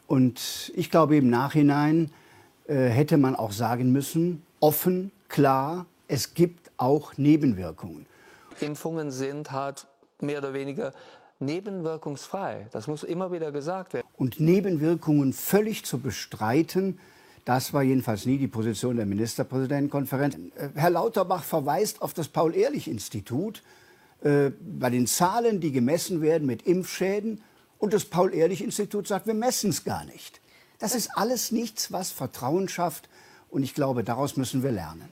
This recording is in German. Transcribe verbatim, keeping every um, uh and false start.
Und ich glaube, im Nachhinein äh, hätte man auch sagen müssen, offen, klar, es gibt auch Nebenwirkungen. Impfungen sind halt mehr oder weniger nebenwirkungsfrei. Das muss immer wieder gesagt werden. Und Nebenwirkungen völlig zu bestreiten, das war jedenfalls nie die Position der Ministerpräsidentenkonferenz. Herr Lauterbach verweist auf das Paul-Ehrlich-Institut äh, bei den Zahlen, die gemessen werden mit Impfschäden. Und das Paul-Ehrlich-Institut sagt, wir messen es gar nicht. Das ist alles nichts, was Vertrauen schafft. Und ich glaube, daraus müssen wir lernen.